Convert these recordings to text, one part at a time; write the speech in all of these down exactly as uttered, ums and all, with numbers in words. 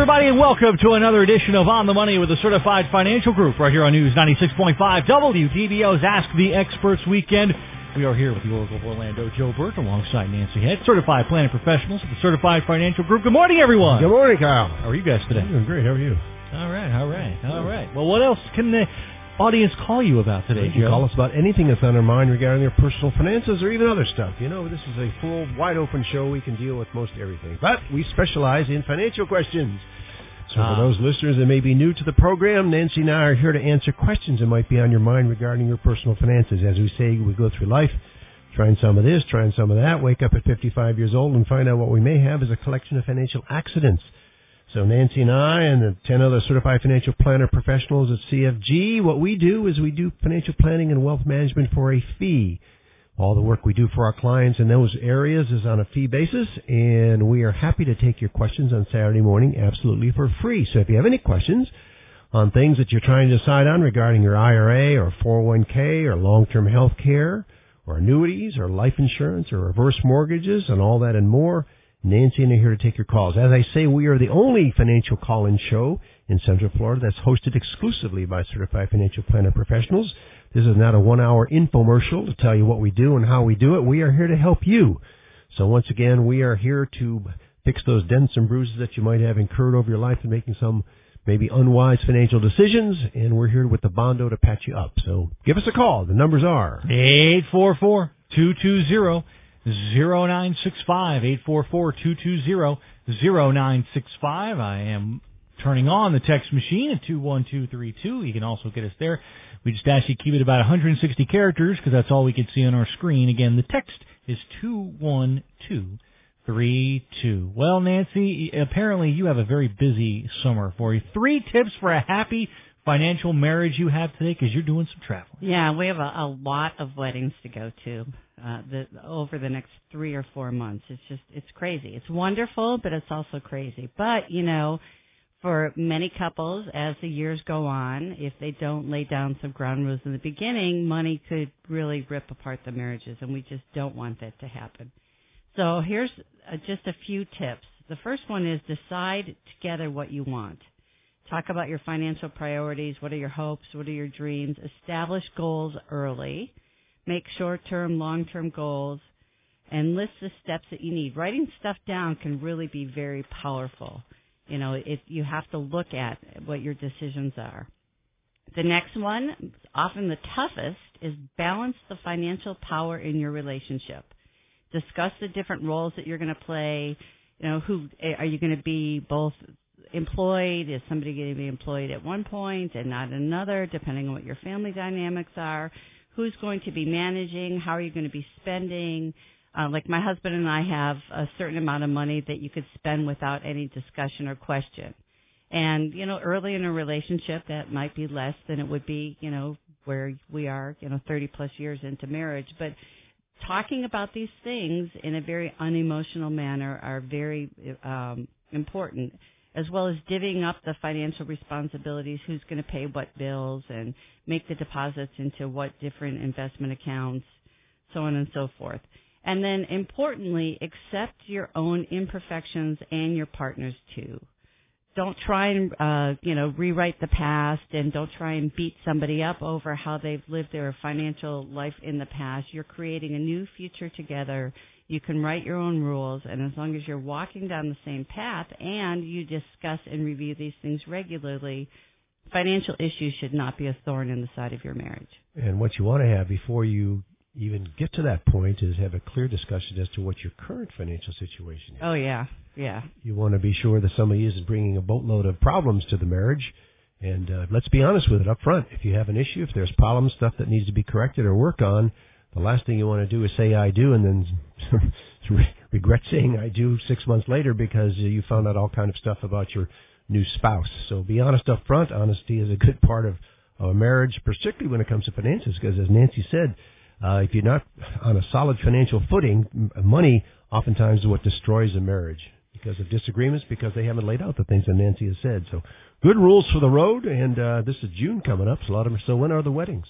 everybody, and welcome to another edition of On the Money with the Certified Financial Group right here on News ninety-six point five W T B O's Ask the Experts Weekend. We are here with the Oracle of Orlando, Joe Burt, alongside Nancy Head, Certified Planning Professionals at the Certified Financial Group. Good morning, everyone. Good morning, Kyle. How are you guys today? I'm doing great. How are you? All right, all right, all right. Well, what else can the audience call you about today, You Joe? call us about anything that's on our mind regarding their personal finances or even other stuff. You know, this is a full, wide-open show. We can deal with most everything. But we specialize in financial questions. So Ah. for those listeners that may be new to the program, Nancy and I are here to answer questions that might be on your mind regarding your personal finances. As we say, we go through life, trying some of this, trying some of that, wake up at fifty-five years old and find out what we may have is a collection of financial accidents. So Nancy and I and the ten other certified financial planner professionals at C F G, what we do is we do financial planning and wealth management for a fee. All the work we do for our clients in those areas is on a fee basis, and we are happy to take your questions on Saturday morning absolutely for free. So if you have any questions on things that you're trying to decide on regarding your I R A or four oh one k or long-term health care or annuities or life insurance or reverse mortgages and all that and more, Nancy and I are here to take your calls. As I say, we are the only financial call-in show in Central Florida that's hosted exclusively by certified financial planner professionals. This is not a one-hour infomercial to tell you what we do and how we do it. We are here to help you. So once again, we are here to fix those dents and bruises that you might have incurred over your life in making some maybe unwise financial decisions, and we're here with the Bondo to patch you up. So give us a call. The numbers are eight four four, two two zero, zero nine six five, eight four four, two two zero, zero nine six five. I am turning on the text machine at two one two three two. You can also get us there. We just ask you to keep it about one hundred sixty characters because that's all we can see on our screen. Again, the text is two one two three two. Well, Nancy, apparently you have a very busy summer for you. Three tips for a happy financial marriage you have today because you're doing some traveling. Yeah, we have a, a lot of weddings to go to uh, the, over the next three or four months. It's just, it's crazy. It's wonderful, but it's also crazy. But, you know, for many couples, as the years go on, if they don't lay down some ground rules in the beginning, money could really rip apart the marriages, and we just don't want that to happen. So here's uh, just a few tips. The first one is decide together what you want. Talk about your financial priorities. What are your hopes? What are your dreams? Establish goals early. Make short-term, long-term goals, and list the steps that you need. Writing stuff down can really be very powerful. You know, it, you have to look at what your decisions are. The next one, often the toughest, is balance the financial power in your relationship. Discuss the different roles that you're going to play. You know, who are you going to be both employed? Is somebody going to be employed at one point and not another, depending on what your family dynamics are? Who's going to be managing? How are you going to be spending? Uh, like my husband and I have a certain amount of money that you could spend without any discussion or question. And, you know, early in a relationship, that might be less than it would be, you know, where we are, you know, thirty plus years into marriage. But talking about these things in a very unemotional manner are very um, important, as well as divvying up the financial responsibilities, who's going to pay what bills and make the deposits into what different investment accounts, so on and so forth. And then, importantly, accept your own imperfections and your partner's too. Don't try and, uh, you know, rewrite the past, and don't try and beat somebody up over how they've lived their financial life in the past. You're creating a new future together. You can write your own rules, and as long as you're walking down the same path and you discuss and review these things regularly, financial issues should not be a thorn in the side of your marriage. And what you want to have before you even get to that point is have a clear discussion as to what your current financial situation is. Oh, yeah, yeah. You want to be sure that somebody isn't bringing a boatload of problems to the marriage. And uh, let's be honest with it up front. If you have an issue, if there's problems, stuff that needs to be corrected or worked on, the last thing you want to do is say, I do, and then regret saying I do six months later because you found out all kind of stuff about your new spouse. So be honest up front. Honesty is a good part of, of a marriage, particularly when it comes to finances, because as Nancy said, Uh, if you're not on a solid financial footing, money oftentimes is what destroys a marriage because of disagreements, because they haven't laid out the things that Nancy has said. So good rules for the road, and uh, this is June coming up, so a lot of them. So when are the weddings?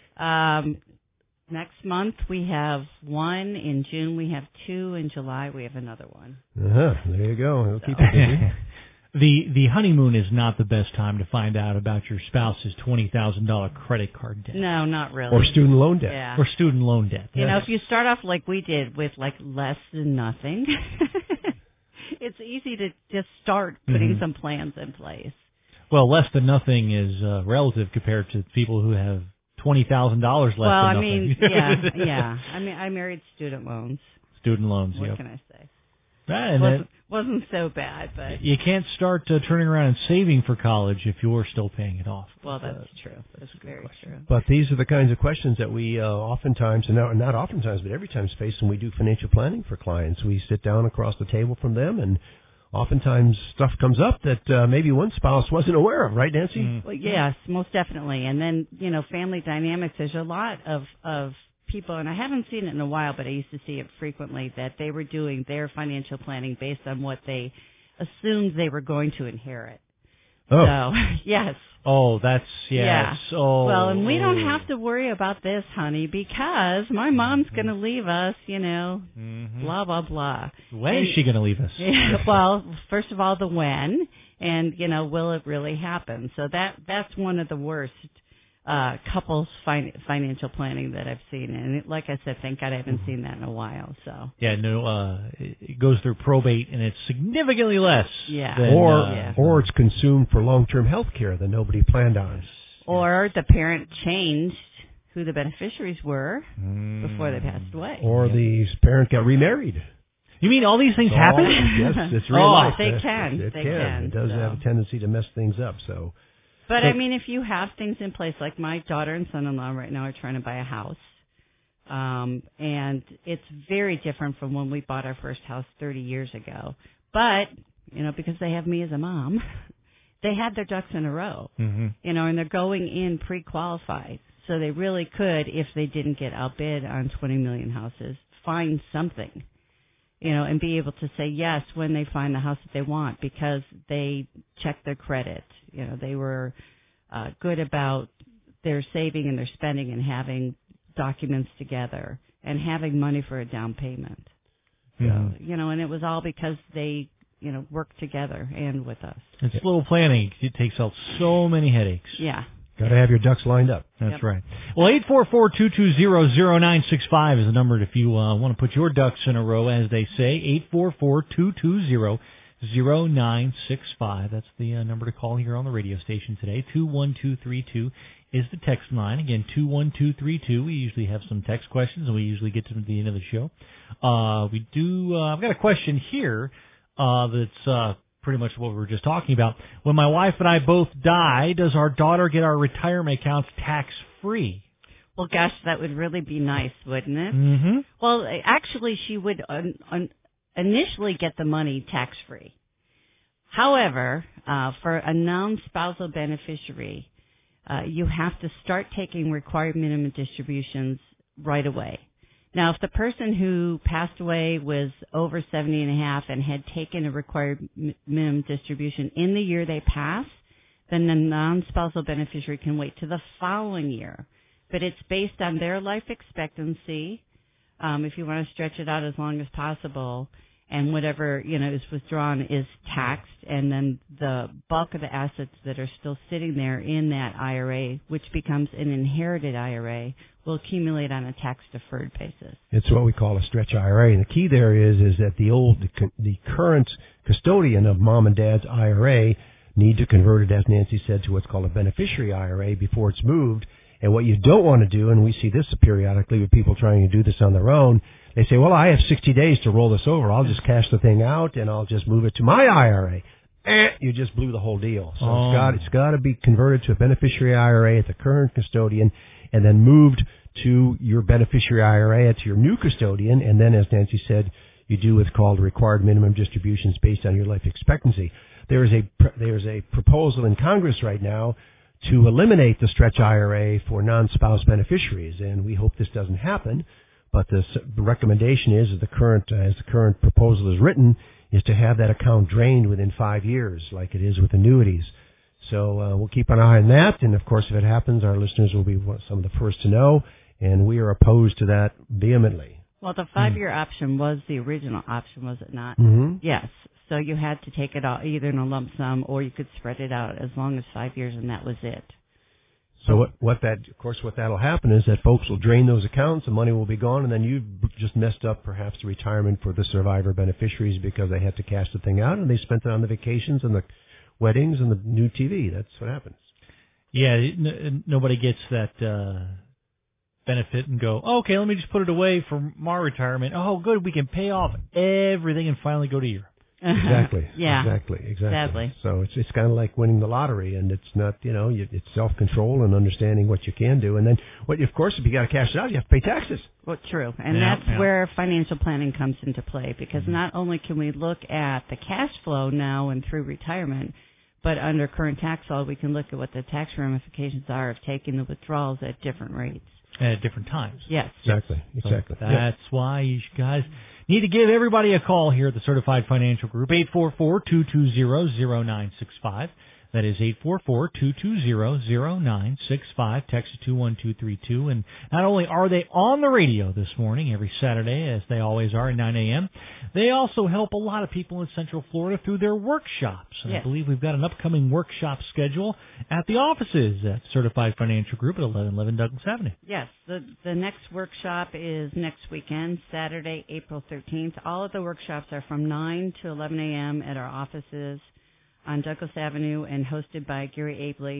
Um, next month we have one. In June we have two. In July we have another one. Uh-huh. There you go. It'll keep you busy. The the honeymoon is not the best time to find out about your spouse's twenty thousand dollars credit card debt. No, not really. Or student loan debt. Yeah. Or student loan debt. You know, if you start off like we did with like less than nothing, it's easy to just start putting mm-hmm. some plans in place. Well, less than nothing is uh, relative compared to people who have twenty thousand dollars less well, than I nothing. mean, yeah, yeah. I mean, I married student loans. Student loans, What yep. can I say? Right, and wasn't, that, wasn't so bad, but you can't start uh, turning around and saving for college if you're still paying it off. Well, But, that's uh, true. That's very question. true. But these are the kinds of questions that we uh, oftentimes, and not, not oftentimes, but every time face when we do financial planning for clients. We sit down across the table from them, and oftentimes stuff comes up that uh, maybe one spouse wasn't aware of, right, Nancy? Mm. Well, yes, most definitely. And then, you know, family dynamics, there's a lot of, of people, and I haven't seen it in a while, but I used to see it frequently, that they were doing their financial planning based on what they assumed they were going to inherit. Oh. So, yes. Oh, that's, yeah. Yeah. So, Well, and we don't have to worry about this, honey, because my mom's going to leave us, you know, mm-hmm. blah, blah, blah. When and, is she going to leave us? Yeah, well, first of all, the when, and, you know, will it really happen? So that that's one of the worst uh couples fin- financial planning that I've seen. And it, like I said, thank God I haven't seen that in a while. So Yeah, no, uh, it goes through probate, and it's significantly less. Yeah. Than, Or, uh, yeah. or it's consumed for long-term health care that nobody planned on. Or the parent changed who the beneficiaries were mm. before they passed away. Or the parent got remarried. You mean all these things So, happen? Yes, it's real Oh, life. they It- can. It They can. can, It does so. have a tendency to mess things up. So, But So- I mean, if you have things in place, like my daughter and son-in-law right now are trying to buy a house, um, and it's very different from when we bought our first house thirty years ago. But you know, because they have me as a mom, they had their ducks in a row. Mm-hmm. You know, and they're going in pre-qualified, so they really could, if they didn't get outbid on twenty million houses, find something. You know, and be able to say yes when they find the house that they want because they checked their credit. You know, they were uh, good about their saving and their spending and having documents together and having money for a down payment. Mm-hmm. So, you know, and it was all because they, you know, worked together and with us. It's a little planning. It takes out so many headaches. Yeah. got to have your ducks lined up. That's Yep. right. Well, eight four four, two two zero, zero nine six five is the number if you uh, want to put your ducks in a row, as they say. eight four four, two two zero, zero nine six five. That's the uh, number to call here on the radio station today. two one two three two is the text line. Again, two one two three two. We usually have some text questions, and we usually get to the end of the show. Uh, we do. Uh, I've got a question here uh, that's uh, pretty much what we were just talking about. When my wife and I both die, does our daughter get our retirement accounts tax-free? Well, gosh, that would really be nice, wouldn't it? Mm-hmm. Well, actually, she would un- un- initially get the money tax-free. However, uh, for a non-spousal beneficiary, uh, you have to start taking required minimum distributions right away. Now, if the person who passed away was over seventy and a half and had taken a required mi- minimum distribution in the year they passed, then the non-spousal beneficiary can wait to the following year. But it's based on their life expectancy, um, if you want to stretch it out as long as possible, and whatever, you know, is withdrawn is taxed, and then the bulk of the assets that are still sitting there in that I R A, which becomes an inherited I R A, will accumulate on a tax-deferred basis. It's what we call a stretch I R A. And the key there is is that the old, the, cu- the current custodian of mom and dad's I R A need to convert it, as Nancy said, to what's called a beneficiary I R A before it's moved. And what you don't want to do, and we see this periodically with people trying to do this on their own, they say, well, I have sixty days to roll this over. I'll just cash the thing out and I'll just move it to my I R A. Eh, you just blew the whole deal. So Oh. it's got it's got to be converted to a beneficiary I R A at the current custodian and then moved to your beneficiary I R A at your new custodian. And then, as Nancy said, you do what's called required minimum distributions based on your life expectancy. There is a there is a proposal in Congress right now to eliminate the stretch I R A for non-spouse beneficiaries, and we hope this doesn't happen. But the, the recommendation is, as the current uh, as the current proposal is written, is to have that account drained within five years, like it is with annuities. So uh, we'll keep an eye on that, and of course, if it happens, our listeners will be some of the first to know, and we are opposed to that vehemently. Well, the five-year mm. option was the original option, was it not? Mm-hmm. Yes. So you had to take it out either in a lump sum or you could spread it out as long as five years, and that was it. So what, what that, of course, what that'll happen is that folks will drain those accounts, the money will be gone, and then you've just messed up perhaps the retirement for the survivor beneficiaries because they had to cash the thing out and they spent it on the vacations and the weddings and the new T V. That's what happens. Yeah, n- nobody gets that uh, benefit and go, oh, okay, let me just put it away for my retirement. Oh, good, we can pay off everything and finally go to Europe. Exactly. yeah. Exactly. Exactly. Sadly. So it's it's kind of like winning the lottery, and it's not, you know, you, it's self-control and understanding what you can do, and then what, of course, if you got to cash it out, you have to pay taxes. Well, true, and yeah, that's yeah. where financial planning comes into play, because Mm-hmm. not only can we look at the cash flow now and through retirement, but under current tax law, we can look at what the tax ramifications are of taking the withdrawals at different rates. At different times. Yes. Exactly. So Exactly. that's yeah. why you guys need to give everybody a call here at the Certified Financial Group, eight four four, two two zero, zero nine six five. That is eight four four, two two zero, zero nine six five. Text two one two three two. And not only are they on the radio this morning, every Saturday, as they always are at nine a.m., they also help a lot of people in Central Florida through their workshops. And yes. I believe we've got an upcoming workshop schedule at the offices at Certified Financial Group at eleven eleven Douglas Avenue. Yes, the the next workshop is next weekend, Saturday, April thirteenth. All of the workshops are from nine to eleven a.m. at our offices on Douglas Avenue and hosted by Gary Abley.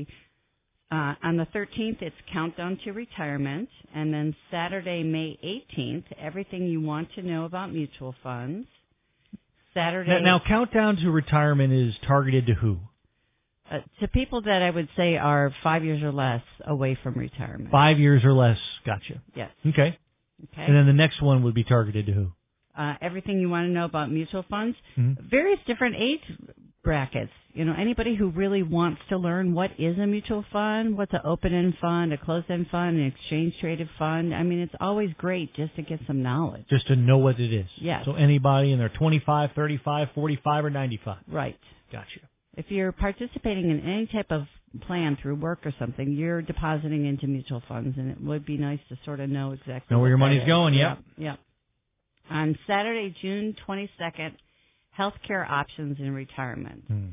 Uh, on the thirteenth, it's Countdown to Retirement. And then Saturday, May eighteenth, Everything You Want to Know About Mutual Funds. Saturday. Now, now Countdown to Retirement is targeted to who? Uh, to people that I would say are five years or less away from retirement. Five years or less. Gotcha. Yes. Okay. Okay. And then the next one would be targeted to who? Uh, everything you want to know about mutual funds. Mm-hmm. Various different age brackets. You know, anybody who really wants to learn what is a mutual fund, what's an open-end fund, a closed-end fund, an exchange-traded fund. I mean, it's always great just to get some knowledge. Just to know what it is. Yes. So anybody in their twenty-five, thirty-five, forty-five, or ninety-five. Right. Gotcha. If you're participating in any type of plan through work or something, you're depositing into mutual funds, and it would be nice to sort of know exactly Know where your what that money's is. going, yep. Yep. Yep. On Saturday, June twenty-second, healthcare options in retirement. Hmm.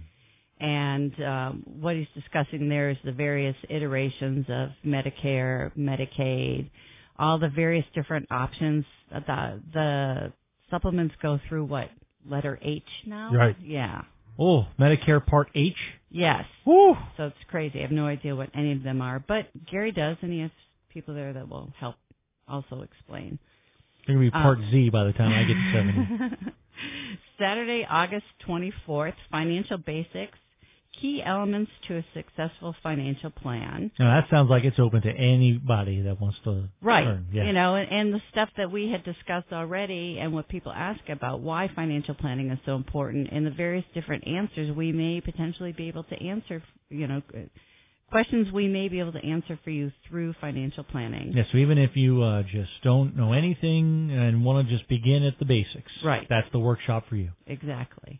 And um, what he's discussing there is the various iterations of Medicare, Medicaid, all the various different options. The, the supplements go through what, letter H now? Right. Yeah. Oh, Medicare Part H? Yes. Woo! So it's crazy. I have no idea what any of them are. But Gary does, and he has people there that will help also explain. They're going to be Part um, Z by the time I get to seventy. Saturday, August twenty-fourth, Financial Basics, Key Elements to a Successful Financial Plan. Now, that sounds like it's open to anybody that wants to Right. learn. Yeah. You know, and, and the stuff that we had discussed already and what people ask about, why financial planning is so important, and the various different answers we may potentially be able to answer, you know, questions we may be able to answer for you through financial planning. Yeah, so even if you uh, just don't know anything and want to just begin at the basics, Right. that's the workshop for you. Exactly.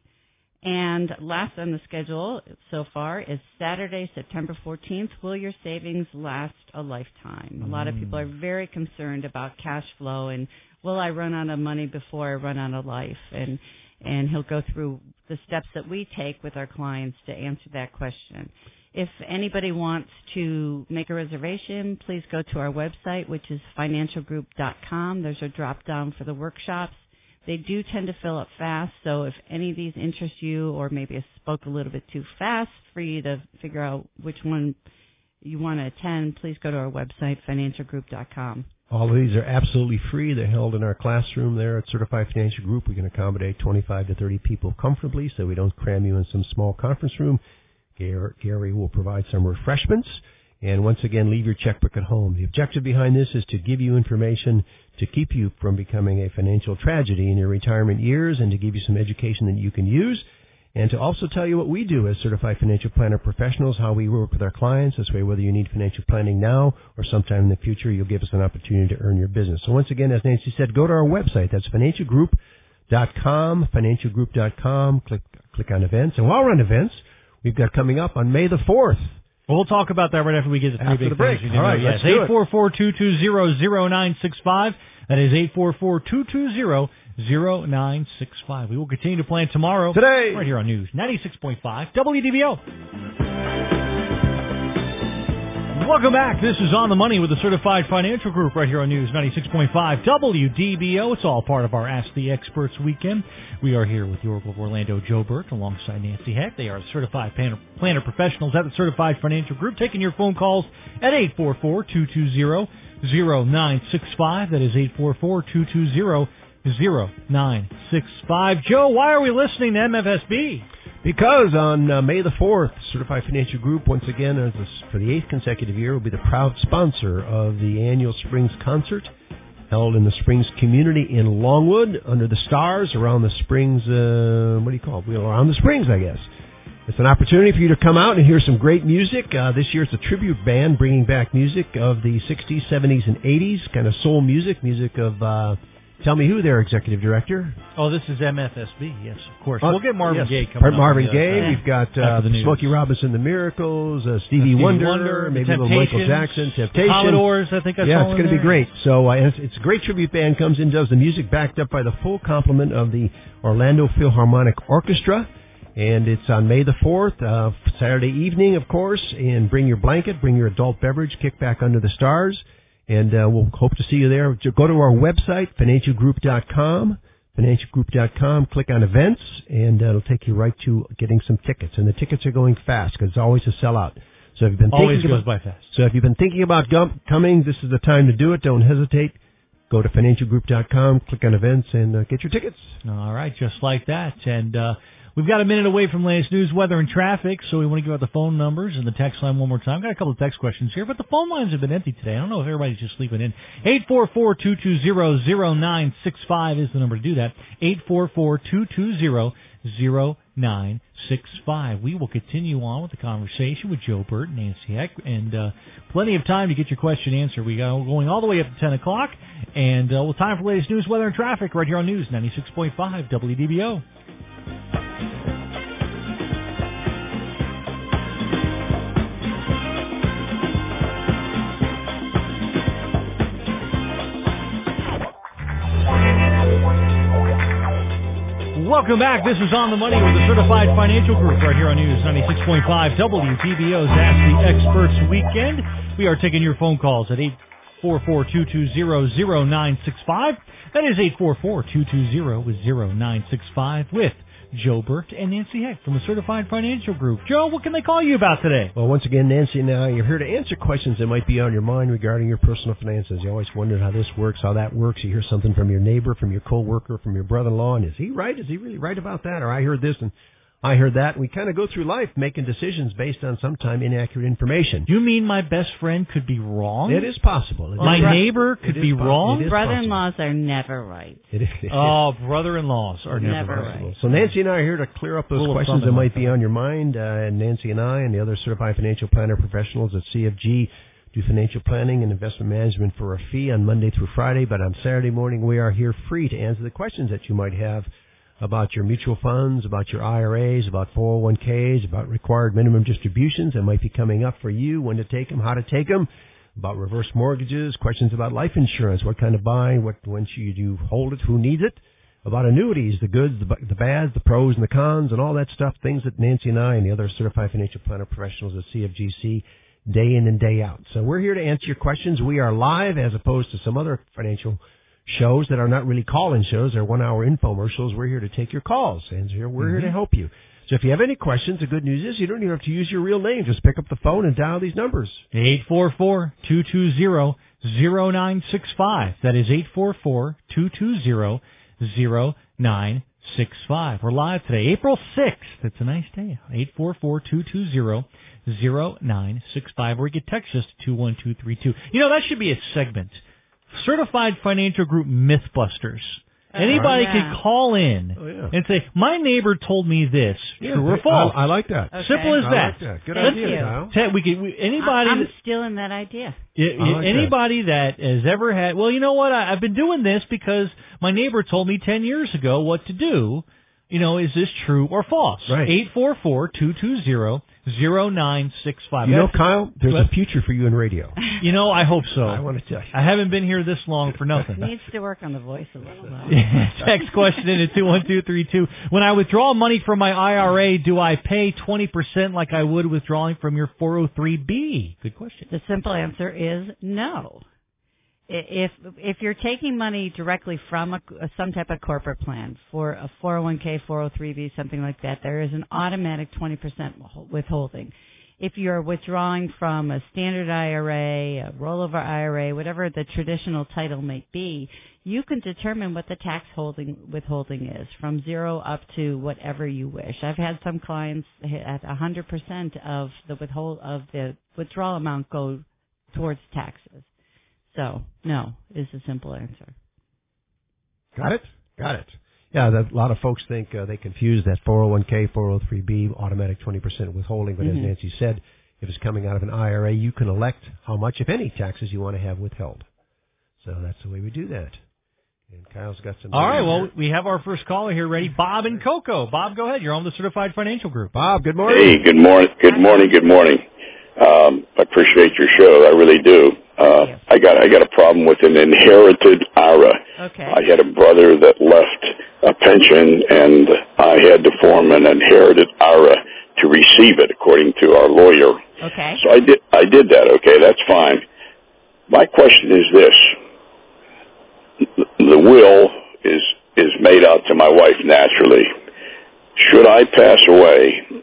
And last on the schedule so far is Saturday, September fourteenth. Will your savings last a lifetime? A lot of people are very concerned about cash flow and will I run out of money before I run out of life? And and he'll go through the steps that we take with our clients to answer that question. If anybody wants to make a reservation, please go to our website, which is financial group dot com. There's a drop down for the workshops. They do tend to fill up fast, so if any of these interest you or maybe I spoke a little bit too fast for you to figure out which one you want to attend, please go to our website, financial group dot com. All of these are absolutely free. They're held in our classroom there at Certified Financial Group. We can accommodate twenty-five to thirty people comfortably, so we don't cram you in some small conference room. Gary will provide some refreshments. And once again, leave your checkbook at home. The objective behind this is to give you information to keep you from becoming a financial tragedy in your retirement years and to give you some education that you can use and to also tell you what we do as Certified Financial Planner professionals, how we work with our clients. This way, whether you need financial planning now or sometime in the future, you'll give us an opportunity to earn your business. So once again, as Nancy said, go to our website. That's financial group dot com, financial group dot com. Click, click on events. And while we're on events, we've got coming up on May the fourth. Well, we'll talk about that right after we get the three After big the break. things. All right, yes. let's do it. eight four four, two two zero, zero nine six five. That is eight four four, two two zero, zero nine six five. We will continue to plan tomorrow. Today. Right here on News ninety-six point five W D B O. Welcome back. This is On the Money with the Certified Financial Group right here on News ninety-six point five W D B O. It's all part of our Ask the Experts weekend. We are here with the Oracle of Orlando, Joe Burt, alongside Nancy Heck. They are the certified planner, planner professionals at the Certified Financial Group, taking your phone calls at eight four four, two two zero, zero nine six five. That is eight four four, two two zero, zero nine six five. Joe, why are we listening to M F S B? Because on uh, May the fourth, Certified Financial Group, once again, as a, for the eighth consecutive year, will be the proud sponsor of the annual Springs Concert held in the Springs community in Longwood under the stars around the Springs, uh, what do you call it? Well, around the Springs, I guess. It's an opportunity for you to come out and hear some great music. Uh, this year it's a tribute band bringing back music of the sixties, seventies, and eighties, kind of soul music, music of... Uh, Tell me who their executive director. Oh, this is M F S B, yes, of course. Uh, we'll get Marvin yes. Gaye coming up. Marvin on Gaye. the, We've got uh, Smokey Robinson, The Miracles, uh, Stevie, Stevie Wonder, Wonder, maybe a little Michael Jackson, Temptation. Commodores, I think I Yeah, saw it's going to be great. So uh, it's, it's a great tribute band, comes in, does the music backed up by the full complement of the Orlando Philharmonic Orchestra. And it's on May the fourth, uh, Saturday evening, of course. And bring your blanket, bring your adult beverage, kick back under the stars. And uh, we'll hope to see you there. Go to our website, financial group dot com, financial group dot com, click on events, and uh, it'll take you right to getting some tickets. And the tickets are going fast because it's always a sellout. So if you've been always thinking goes about, by fast. So if you've been thinking about gum, coming, this is the time to do it. Don't hesitate. Go to financial group dot com, click on events, and uh, get your tickets. All right, just like that. And uh, we've got a minute away from latest news, weather, and traffic, so we want to give out the phone numbers and the text line one more time. Got a couple of text questions here, but the phone lines have been empty today. I don't know if everybody's just sleeping in. eight four four, two two zero, zero nine six five is the number to do that. eight four four, two two zero, zero nine six five. We will continue on with the conversation with Joe Burt and Nancy Heck, and uh, plenty of time to get your question answered. We got going all the way up to ten o'clock, and uh, we'll time for latest news, weather, and traffic right here on News ninety-six point five W D B O. Welcome back. This is On the Money with the Certified Financial Group right here on News ninety-six point five W D B O's Ask the Experts weekend. We are taking your phone calls at eight four four, two two zero, zero nine six five. That is eight four four, two two zero, zero nine six five with Joe Burt and Nancy Heck from the Certified Financial Group. Joe, what can they call you about today? Well, once again, Nancy and I are here to answer questions that might be on your mind regarding your personal finances. You always wondered how this works, how that works. You hear something from your neighbor, from your coworker, from your brother-in-law, and is he right? Is he really right about that? Or I heard this and I heard that. We kind of go through life making decisions based on sometimes inaccurate information. You mean my best friend could be wrong? It is possible. It my is neighbor could be po- wrong? Brother-in-laws are never right. It is. Oh, brother-in-laws are never, Never right. right. So Nancy and I are here to clear up those Little questions that something might like be that. on your mind. Uh, and Nancy and I and the other certified financial planner professionals at C F G do financial planning and investment management for a fee on Monday through Friday. But on Saturday morning, we are here free to answer the questions that you might have about your mutual funds, about your I R As, about four oh one k's, about required minimum distributions that might be coming up for you, when to take them, how to take them, about reverse mortgages, questions about life insurance, what kind of buy, what when should you hold it, who needs it, about annuities, the goods, the, the bads, the pros and the cons, and all that stuff, things that Nancy and I and the other certified financial planner professionals at C F G C day in and day out. So we're here to answer your questions. We are live as opposed to some other financial shows that are not really call-in shows. They're one-hour infomercials. We're here to take your calls, and we're mm-hmm. here to help you. So if you have any questions, the good news is you don't even have to use your real name. Just pick up the phone and dial these numbers. eight four four, two two zero, zero nine six five. That is eight four four, two two zero, zero nine six five. We're live today, April sixth. It's a nice day. eight four four, two two zero, zero nine six five. Or you can text us to two one two three two. You know, that should be a segment. Certified Financial Group Mythbusters. Anybody yeah. can call in Oh, yeah. and say, my neighbor told me this, Yeah, true or false. I, I like that. Okay. Simple as I that. like that. Good Thank idea, you. Kyle. Te- we could, we, anybody, I'm that, stealing that idea. y- I like anybody that. that has ever had, well, you know what, I, I've been doing this because my neighbor told me ten years ago what to do. you know, is this true or false? Right. eight four four, two two zero, zero nine six five. You know, Kyle, there's a future for you in radio. You know, I hope so. I want to tell you. I haven't been here this long for nothing. Needs to work on the voice a little, though. Text question in at two one two three two. When I withdraw money from my I R A, do I pay twenty percent like I would withdrawing from your four oh three B? Good question. The simple answer is no. If if you're taking money directly from a, some type of corporate plan for a four oh one k, four oh three B, something like that, there is an automatic twenty percent withholding. If you're withdrawing from a standard I R A, a rollover I R A, whatever the traditional title may be, you can determine what the tax holding withholding is from zero up to whatever you wish. I've had some clients at one hundred percent of the withhold of the withdrawal amount go towards taxes. So, no, is the simple answer. Got it? Got it. Yeah, the, a lot of folks think uh, they confuse that four oh one k, four oh three B, automatic twenty percent withholding. But mm-hmm. as Nancy said, if it's coming out of an I R A, you can elect how much, if any, taxes you want to have withheld. So that's the way we do that. And Kyle's got some... All right, well, we have our first caller here ready, Bob in Cocoa. Bob, go ahead. You're on the Certified Financial Group. Bob, good morning. Hey, good morning. Good morning. Good morning. Um, I appreciate your show. I really do. Uh, I got I got a problem with an inherited I R A. Okay. I had a brother that left a pension, and I had to form an inherited I R A to receive it, according to our lawyer. Okay. So I did I did that. Okay, that's fine. My question is this: the will is is made out to my wife naturally. Should I pass away,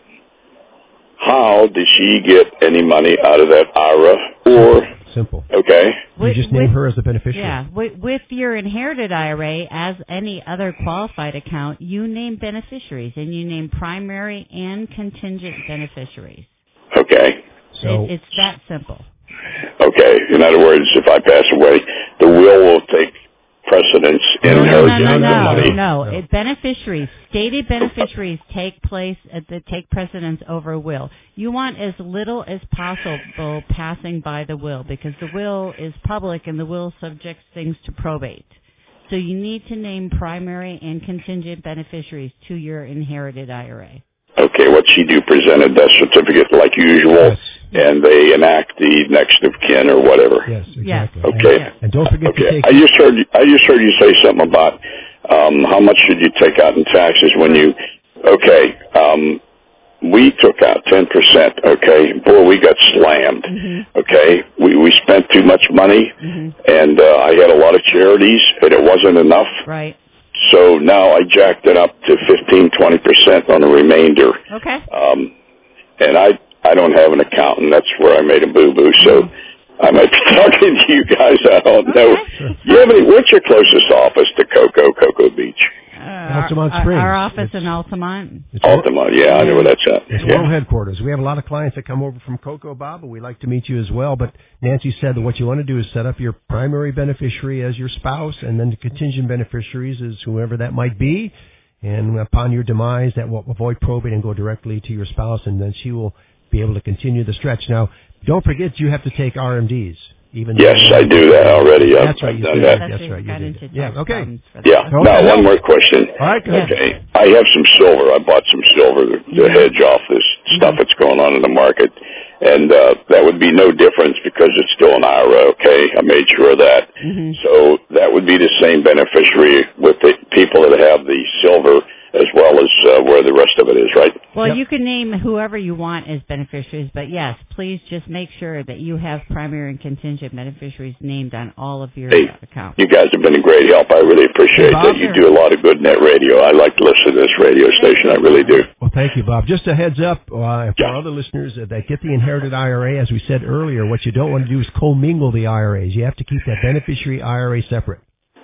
how does she get any money out of that I R A? Or simple. Okay. You with, just name with, her as the beneficiary. Yeah. With, with your inherited I R A, as any other qualified account, you name beneficiaries, and you name primary and contingent beneficiaries. Okay. So it, it's that simple. Okay. In other words, if I pass away, the will will take precedence in no, inheriting no, no, the no, money. No, no. It, beneficiaries, stated beneficiaries take place at the take precedence over will. You want as little as possible passing by the will, because the will is public and the will subjects things to probate. So you need to name primary and contingent beneficiaries to your inherited I R A. Okay, what she do present a death certificate like usual, yes. and they enact the next of kin or whatever. Yes, exactly. Okay. And, and don't forget okay. to take... I just heard you, I just heard you say something about um, how much should you take out in taxes when you... Okay, um, we took out ten percent, okay? Boy, we got slammed, mm-hmm. okay? We we spent too much money, mm-hmm. and uh, I had a lot of charities, and it wasn't enough. Right. So now I jacked it up to fifteen, twenty percent on the remainder. Okay. Um, and I I don't have an accountant. That's where I made a boo-boo. So I might be talking to you guys. I don't okay. know. You have any, what's your closest office to Cocoa, Cocoa Beach? Uh, Altamont our, Springs. Our office it's, in Altamont. Altamont, yeah, I know where that's at. It's yeah. world headquarters. We have a lot of clients that come over from Cocoa, Bob, and we'd like to meet you as well. But Nancy said that what you want to do is set up your primary beneficiary as your spouse, and then the contingent beneficiaries is whoever that might be. And upon your demise, that will avoid probate and go directly to your spouse, and then she will be able to continue the stretch. Now, don't forget you have to take R M Ds. Even yes, I do that already. I've, that's right. I've You done that. that. That's right. You did. Yeah. Okay. Yeah. Okay. Now, one more question. All right. Go ahead. Okay. I have some silver. I bought some silver to mm-hmm. hedge off this mm-hmm. stuff that's going on in the market, and uh, that would be no difference because it's still an I R A. Okay, I made sure of that. Mm-hmm. So that would be the same beneficiary with the people that have the silver as well as uh, where the rest of it is, right? Well, yep. you can name whoever you want as beneficiaries, but yes, please just make sure that you have primary and contingent beneficiaries named on all of your hey, accounts. You guys have been a great help. I really appreciate hey, Bob, that. You do a lot of good net radio. I like to listen to this radio station. I really do. Well, thank you, Bob. Just a heads up uh, for yeah. other listeners uh, that get the inherited I R A, as we said earlier, what you don't want to do is commingle the I R As. You have to keep that beneficiary I R A separate.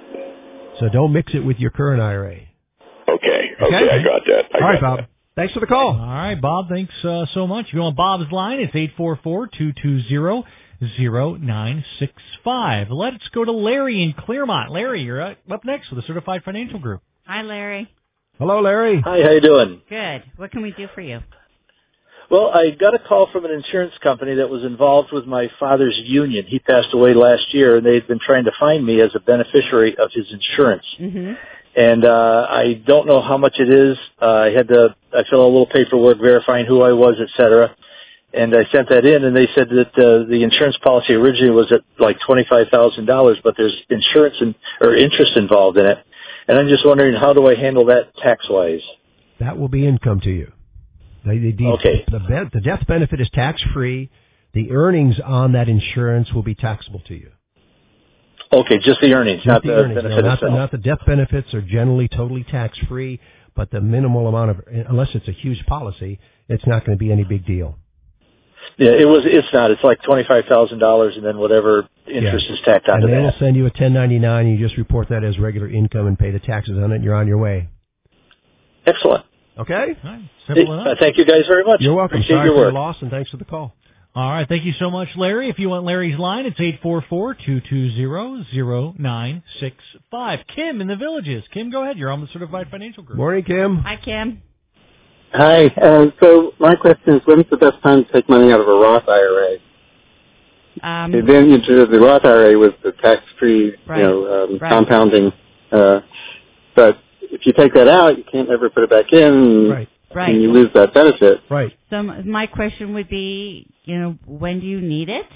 So don't mix it with your current I R A. Okay, okay, okay. I got that. I All right, got Bob. That. Thanks for the call. All right, Bob, thanks uh, so much. If you want Bob's line, it's eight four four, two two zero, zero nine six five. Let's go to Larry in Claremont. Larry, you're up next with the Certified Financial Group. Hi, Larry. Hello, Larry. Hi, how you doing? Good. What can we do for you? Well, I got a call from an insurance company that was involved with my father's union. He passed away last year, and they had been trying to find me as a beneficiary of his insurance. Mm-hmm. and uh, I don't know how much it is. Uh, I had to I fill out a little paperwork verifying who I was, et cetera. And I sent that in, and they said that uh, the insurance policy originally was at like twenty-five thousand dollars, but there's insurance and or interest involved in it. And I'm just wondering, how do I handle that tax-wise? That will be income to you. The, the, the, okay. The, the death benefit is tax-free. The earnings on that insurance will be taxable to you. Okay, just the earnings, just not the, the earnings. benefit no, not itself. The, not the death benefits are generally totally tax-free, but the minimal amount of, unless it's a huge policy, it's not going to be any big deal. Yeah, it was. It's not. It's like twenty-five thousand dollars, and then whatever interest yeah. is tacked onto that. And they that. will send you a ten ninety-nine. And you just report that as regular income and pay the taxes on it, and you're on your way. Excellent. Okay. Right. Simple enough. Uh, thank you guys very much. You're welcome. Appreciate Sorry your for work. your loss, and thanks for the call. All right. Thank you so much, Larry. If you want Larry's line, it's eight four four, two two zero, zero nine six five. Kim in the Villages. Kim, go ahead. You're on the Certified Financial Group. Morning, Kim. Hi, Kim. Hi. Uh, so my question is, when's the best time to take money out of a Roth I R A? Um, The advantage of the Roth I R A was the tax-free, right, you know, um, right. compounding. Uh, but if you take that out, you can't ever put it back in, Right. Right. and you lose that benefit. Right. So m- my question would be, you know, when do you need it?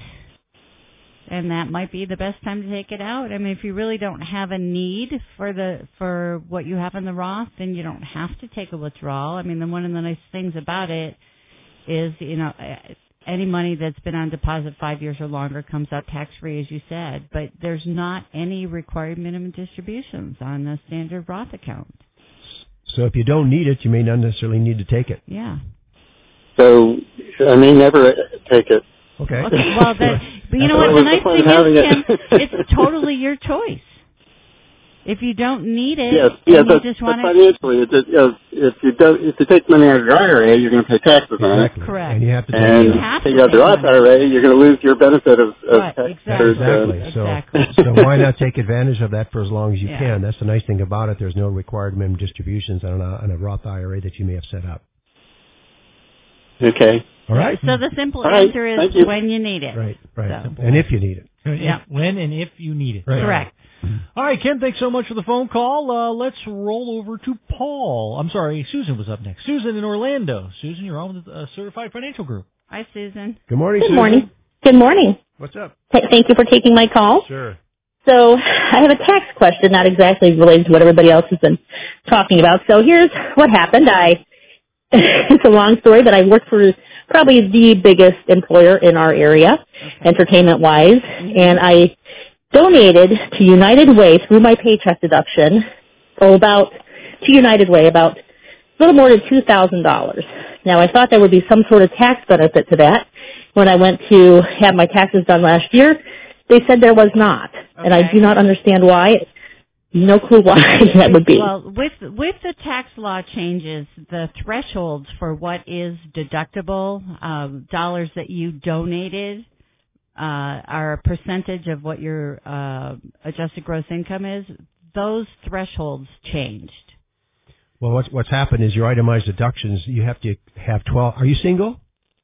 And that might be the best time to take it out. I mean, if you really don't have a need for the for what you have in the Roth, then you don't have to take a withdrawal. I mean, the one of the nice things about it is, you know, any money that's been on deposit five years or longer comes out tax-free, as you said. But there's not any required minimum distributions on the standard Roth account. So if you don't need it, you may not necessarily need to take it. Yeah. So I may never take it. Okay. Okay, well, that, but you know what? What's The the nice point thing of having is, it? Tim, it's totally your choice. If you don't need it, Yes, and yes, you but, just but want to, financially, it, you know, if you don't, if you take money out of your I R A, you're going to pay taxes on it. Exactly. Correct. And you have to take And it You out. have take to out the take Roth money. I R A, you're going to lose your benefit of, of Right, tax. exactly. Exactly. So, Exactly. so why not take advantage of that for as long as you Yeah. can? That's the nice thing about it. There's no required minimum distributions on a, on a Roth I R A that you may have set up. Okay. All right. So the simple All right, answer is thank you. when you need it. Right. Right. So. And if you need it. Yeah. When and if you need it. Right. Correct. All right, Kim, thanks so much for the phone call. Uh, let's roll over to Paul. I'm sorry, Susan was up next. Susan in Orlando. Susan, you're on with the uh, Certified Financial Group. Hi, Susan. Good morning, Good Susan. morning. Good morning. What's up? Th- Thank you for taking my call. Sure. So I have a tax question, not exactly related to what everybody else has been talking about. So here's what happened. I it's a long story, but I worked for probably the biggest employer in our area, Okay. entertainment-wise, and I donated to United Way through my paycheck deduction, oh, about, to United Way, about a little more than two thousand dollars. Now, I thought there would be some sort of tax benefit to that. When I went to have my taxes done last year, they said there was not, and I Okay. do not understand why. No clue why that would be. Well, with with the tax law changes, the thresholds for what is deductible, um, dollars that you donated, uh, are a percentage of what your uh, adjusted gross income is. Those thresholds changed. Well, what's what's happened is your itemized deductions. You have to have twelve. Are you single?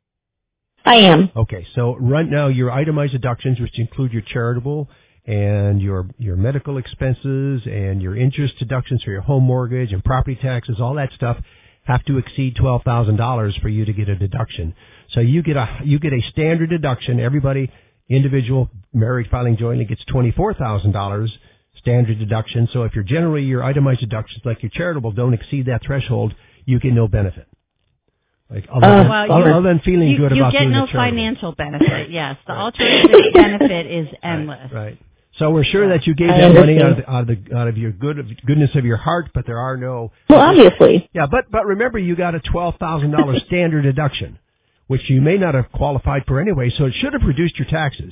I am. Okay, so right now your itemized deductions, which include your charitable and your your medical expenses and your interest deductions for your home mortgage and property taxes, all that stuff, have to exceed twelve thousand dollars for you to get a deduction. So you get a you get a standard deduction. Everybody, individual, married, filing jointly, gets twenty-four thousand dollars standard deduction. So if you're generally your itemized deductions, like your charitable, don't exceed that threshold, you get no benefit. Like other, Uh, than, well, other, you- other than feeling You, good you about get doing no the charitable. financial benefit. Yes, the alternative benefit is endless. Right. right. So we're sure that you gave I that money out of, understand. the, out of the out of your good goodness of your heart, but there are no. Well, obviously. Yeah, but but remember, you got a twelve thousand dollars standard deduction, which you may not have qualified for anyway. So it should have reduced your taxes.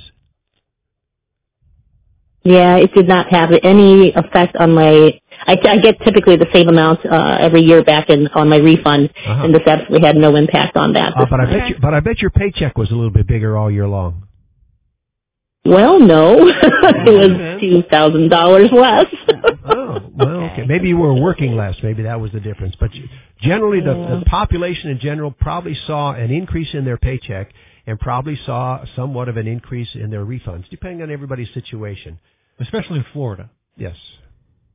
Yeah, it did not have any effect on my. I, I get typically the same amount uh, every year back in on my refund, Uh-huh. and this absolutely had no impact on that. Uh, but I bet Okay. you, but I bet your paycheck was a little bit bigger all year long. Well, no, it was two thousand dollars less. Oh, well, okay. Maybe you were working less. Maybe that was the difference. But you- generally, the, Yeah. the population in general probably saw an increase in their paycheck and probably saw somewhat of an increase in their refunds, depending on everybody's situation. Especially in Florida. Yes.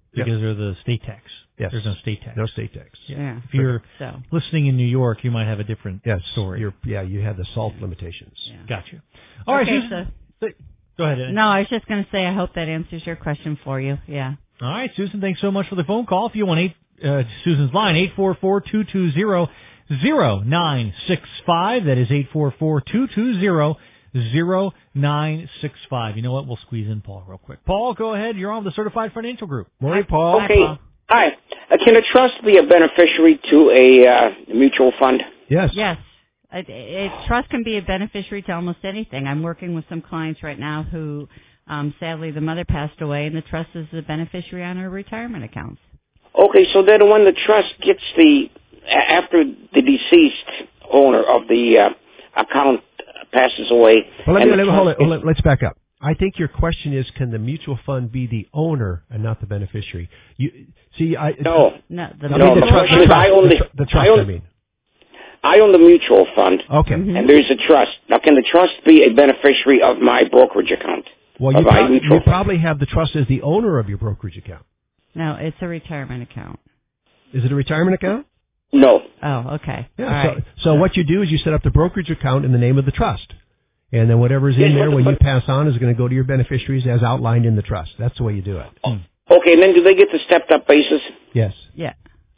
because they're the state tax. Yes. There's no state tax. No state tax. Yeah. If you're So. listening in New York, you might have a different Yes. story. You're, yeah, you have the SALT limitations. Yeah. Gotcha. All right, Okay, Susan. so, Go ahead, Ed. no, I was just going to say I hope that answers your question for you. Yeah. All right, Susan, thanks so much for the phone call. If you want eight, uh, Susan's line, eight four four, two two zero, zero nine six five. That is eight four four, two two zero, zero nine six five. You know what? We'll squeeze in Paul real quick. Paul, go ahead. You're on the Certified Financial Group. Morning, Paul. Okay. Hi. Uh, can a trust be a beneficiary to a uh, mutual fund? Yes. Yes. A, a trust can be a beneficiary to almost anything. I'm working with some clients right now who, um, sadly, the mother passed away, and the trust is the beneficiary on her retirement accounts. Okay, so then when the trust gets the, after the deceased owner of the uh, account passes away. Well, let and me, the let me hold it. trust Let, let's back up. I think your question is, can the mutual fund be the owner and not the beneficiary? You see, I No. No, the, I No, mean, the, the trust, question the, is, trust, I own the, the- tr- the trust. I own- I mean, I own the mutual fund, okay. Mhm. and there's a trust. Now, can the trust be a beneficiary of my brokerage account? Well, you, of my prob- mutual you fund? probably have the trust as the owner of your brokerage account. no, it's a retirement account. Is it a retirement account? No. Oh, okay. Yeah. All right. So, so what you do is you set up the brokerage account in the name of the trust, and then whatever's in Yes, there but- when you but- pass on is going to go to your beneficiaries as outlined in the trust. That's the way you do it. Okay, and then do they get the stepped-up basis? Yes. Yeah.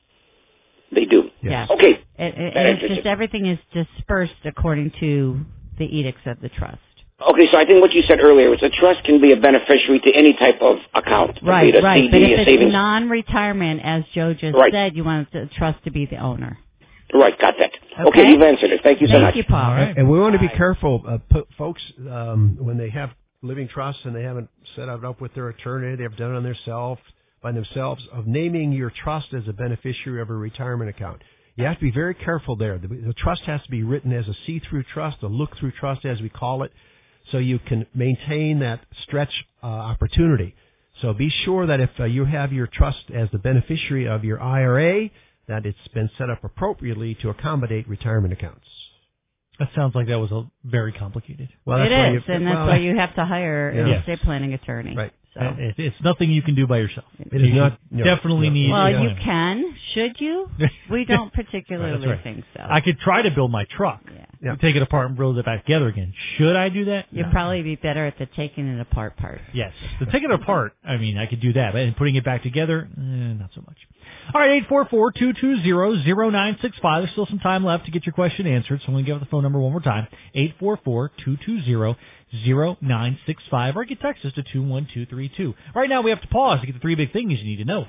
They do. Yeah. Okay. It, it, That and it's answers just it. everything is dispersed according to the edicts of the trust. Okay, so I think what you said earlier was a trust can be a beneficiary to any type of account. Right, Be it a right. C D, But a if it's savings. non-retirement, as Joe just Right. said, you want the trust to be the owner. Right, got that. Okay. Okay, you've answered it. Thank you so Thank much. you, Paul. All right. And we want to be careful, uh, po- folks, um, when they have living trusts and they haven't set it up with their attorney, they've done it on themselves, by themselves, of naming your trust as a beneficiary of a retirement account. You have to be very careful there. The, the trust has to be written as a see-through trust, a look-through trust, as we call it, so you can maintain that stretch uh, opportunity. So be sure that if uh, you have your trust as the beneficiary of your I R A, that it's been set up appropriately to accommodate retirement accounts. That sounds like that was a very complicated. Well, It that's why is, you- and that's well, why you have to hire an Yes. estate planning attorney. Right. So. Uh, it- It's nothing you can do by yourself. It is You not. no, definitely no. need. Well, yeah. you can. Should you? We don't particularly Right, that's right. think so. I could try to build my truck, yeah. Yeah. take it apart and build it back together again. Should I do that? You'd No. probably be better at the taking it apart part. Yes. The taking it apart, I mean, I could do that, but putting it back together, eh, not so much. All right, eight four four, two two zero, zero nine six five. There's still some time left to get your question answered, so I'm going to give the phone number one more time, eight four four, two two zero, zero nine six five, or you can text us to two one two three two. Right now, we have to pause to get the three big things you need to know.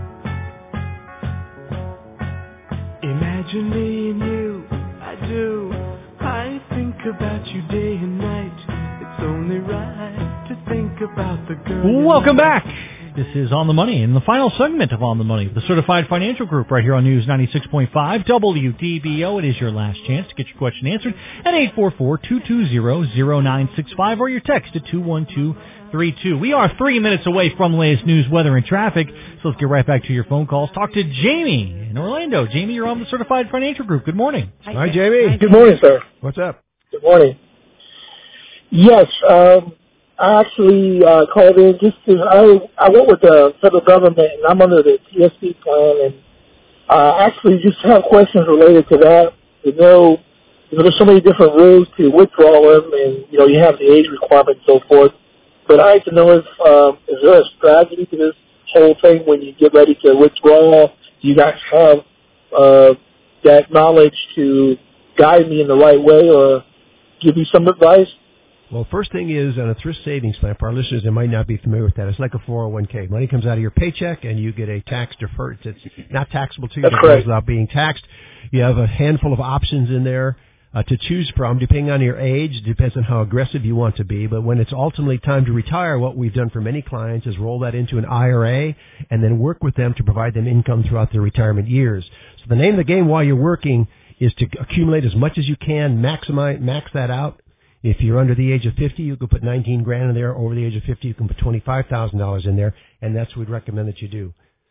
Imagine me and you, I do. I think about you day and night. It's only right to think about the girl. you Welcome like. back. This is On the Money, in the final segment of On the Money, the Certified Financial Group right here on News ninety-six point five W D B O. It is your last chance to get your question answered at eight four four, two two zero, zero nine six five or your text at two one two three two. We are three minutes away from the latest news, weather, and traffic, so let's get right back to your phone calls. Talk to Jamie in Orlando. Jamie, you're on the Certified Financial Group. Good morning. Hi, Jamie. Good morning, sir. What's up? Good morning. Yes, um, I actually uh, called in just to, I, I went with the federal government, and I'm under the T S P plan, and uh, actually just have questions related to that. To know, you know, there's so many different rules to withdraw them, and, you know, you have the age requirement and so forth. But I'd like to know if, um, is there a strategy to this whole thing when you get ready to withdraw? Do you guys have uh, that knowledge to guide me in the right way or give you some advice? Well, first thing is on a thrift savings plan, for our listeners that might not be familiar with that, it's like a four oh one k. Money comes out of your paycheck and you get a tax deferred. It's not taxable to you, That's but it correct. goes without being taxed. You have a handful of options in there uh, to choose from, depending on your age. It depends on how aggressive you want to be. But when it's ultimately time to retire, what we've done for many clients is roll that into an I R A and then work with them to provide them income throughout their retirement years. So the name of the game while you're working is to accumulate as much as you can, maximize, max that out. If you're under the age of fifty, you can put nineteen grand in there. Over the age of fifty, you can put twenty-five thousand dollars in there, and that's what we'd recommend that you do.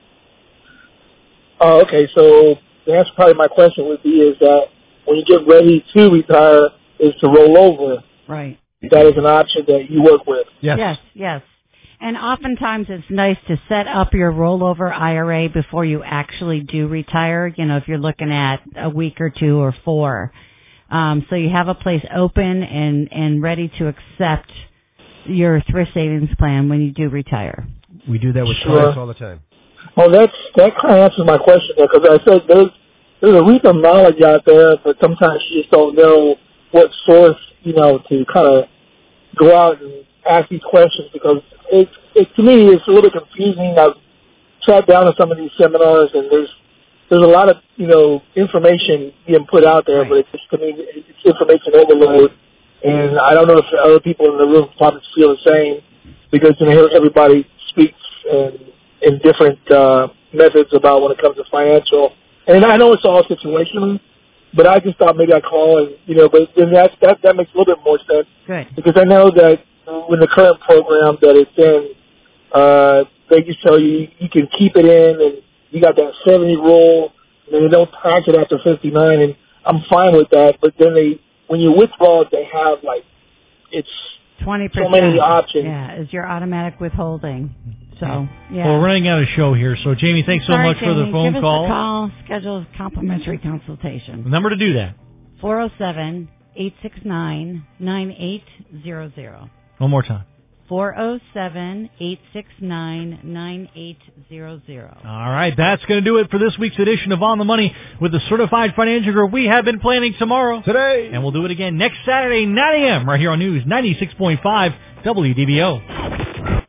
Oh, okay. So that's probably my question would be is that when you get ready to retire, is to roll over. Right. That is an option that you work with. Yes. Yes, yes. And oftentimes it's nice to set up your rollover I R A before you actually do retire, you know, if you're looking at a week or two or four. Um, so you have a place open and, and ready to accept your thrift savings plan when you do retire. We do that with Sure. clients all the time. Well, that's, that kind of answers my question there, because I said there's, there's a reason knowledge out there, but sometimes you just don't know what source, you know, to kind of go out and ask these questions, because it, it, to me, it's a little confusing. I've sat down at some of these seminars, and there's there's a lot of, you know, information being put out there, right. But it's just, to me, it's information overload. And I don't know if other people in the room probably feel the same, because, you know, everybody speaks in, in different uh, methods about when it comes to financial. And I know it's all situational, but I just thought maybe I'd call and, you know, but then that, that, that makes a little bit more sense. Good. Because I know that in the current program that it's in, uh, they just tell you you can keep it in, and you got that seventy rule, and they don't tax it after fifty-nine, and I'm fine with that. But then they, when you withdraw it, they have like, it's twenty percent. So many options. Yeah, is your automatic withholding. So, yeah. Well, we're running out of show here. So, Jamie, thanks so Sorry, much Jamie. for the phone Give call. Us a call. Schedule a complimentary consultation. The number to do that. four oh seven, eight six nine, nine eight zero zero. One more time. four oh seven, eight six nine, nine eight zero zero. All right, that's going to do it for this week's edition of On the Money with the Certified Financial Group. We have been planning tomorrow. Today. And we'll do it again next Saturday, nine a.m. right here on News ninety-six point five W D B O.